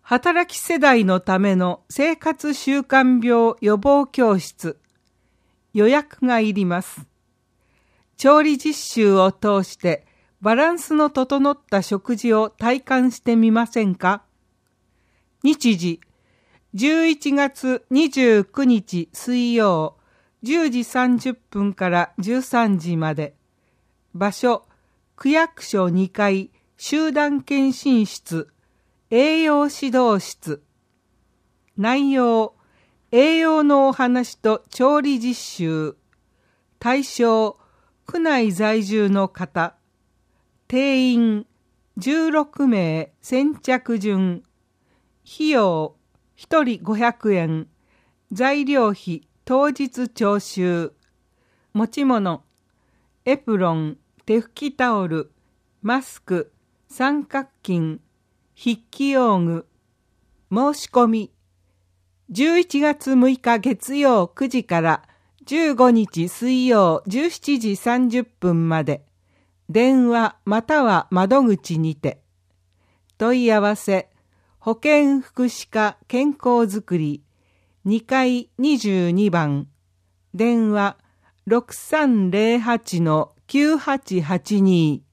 働き世代のための生活習慣病予防教室。予約がいります。調理実習を通してバランスの整った食事を体感してみませんか？日時、11月29日水曜、10時30分から13時まで。場所、区役所2階集団検診室、栄養指導室。内容、栄養のお話と調理実習。対象、区内在住の方。定員、16名先着順。費用、1人500円。材料費、当日徴収。持ち物、エプロン、手拭きタオル、マスク、三角巾、筆記用具。申し込み、11月6日月曜9時から15日水曜17時30分まで。電話または窓口にて。問い合わせ、保健福祉課健康づくり2階22番。電話 6308-9882